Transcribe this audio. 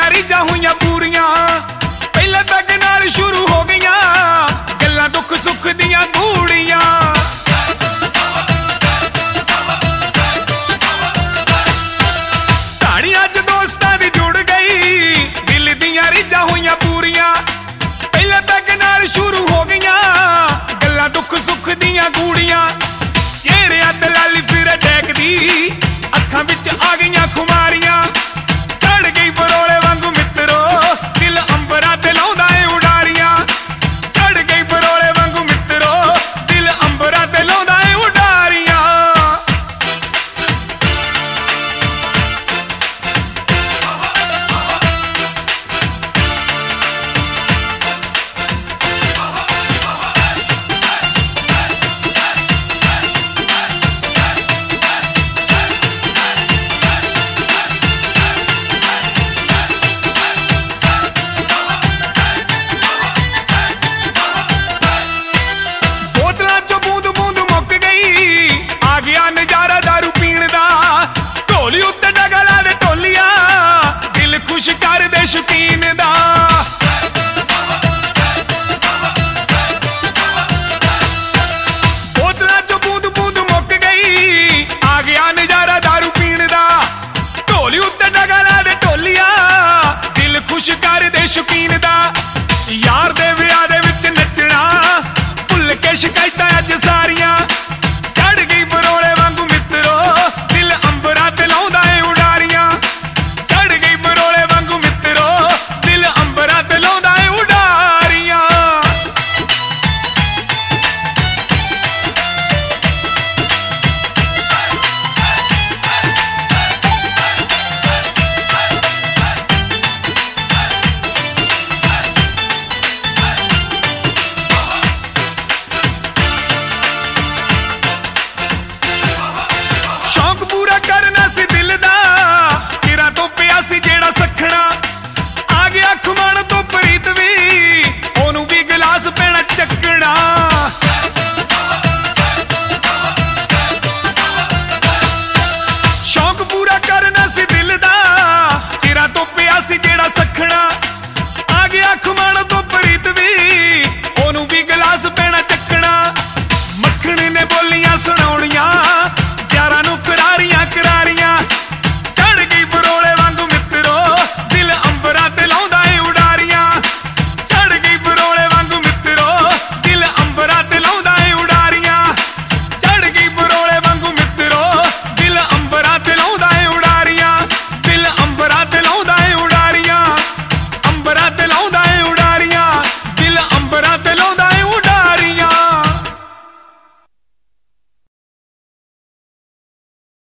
ਰੀਝਾਂ ਹੋਈਆਂ ਪੂਰੀਆਂ ਪਹਿਲੇ ਪੈਗ ਨਾਲ ਸ਼ੁਰੂ ਹੋ ਗਈਆਂ ਗੱਲਾਂ ਦੁੱਖ ਸੁੱਖ ਦੀਆਂ ਗੂੜੀਆਂ ਕਹਾਣੀ ਅੱਜ ਦੋਸਤਾਂ ਦੀ ਜੁੜ ਗਈ ਦਿਲ ਦੀਆਂ ਰੀਝਾਂ ਹੋਈਆਂ ਪੂਰੀਆਂ ਪਹਿਲੇ ਪੈਗ ਨਾਲ ਸ਼ੁਰੂ ਹੋ ਗਈਆਂ ਗੱਲਾਂ ਦੁੱਖ ਸੁੱਖ ਦੀਆਂ ਗੂੜੀਆਂ ਚਿਹਰਿਆਂ ਤੇ ਲਾਲੀ ਫਿਰ ਡੈਕਦੀ ਅੱਖਾਂ ਵਿੱਚ ਆ ਗਈਆਂ ਖੁਮਾਰੀਆਂ ਚੜ ਗਈ ਬਰੋਲੇ ਵਾਂਗੂ ਮਿੱਤਰੋ ਦਿਲ ਅੰਬਰਾਂ ਤੇ ਲਾਉਂਦਾ ਏ ਉਡਾਰੀਆਂ ਚੜ ਗਈ ਬਰੋਲੇ ਵਾਂਗੂ ਮਿੱਤਰੋ ਦਿਲ ਅੰਬਰਾਂ ਤੇ ਲਾਉਂਦਾ ਏ ਉਡਾਰੀਆਂ खुश कर दे शौकीन दा बोतलां चो बूंद बूंद मुक गई आ गया नजारा दारू पीण दा ढोली उत्ते डगा ला दे ढोलिया दिल खुश कर दे शौकीन दा यार दे विआह दे विच नचना भुल के शिकायतां अज सारियां चढ़ गई बरोले वांगू मित्रो दिल अंबरां ते लाउंदा ए उडारियां चढ़ गई बरोले वांगू मित्रो दिल अंबरां ते लाउंदा ए उडारियां शौक पूरा करना सी दिल दा चिरां तो पिया सी जेड़ा सखना आ गया खुमाण तो प्रीत भी ओनू भी गिलास पैना चकना शौक पूरा करना सी दिल दा चिरां तो पिया सी जेड़ा सखना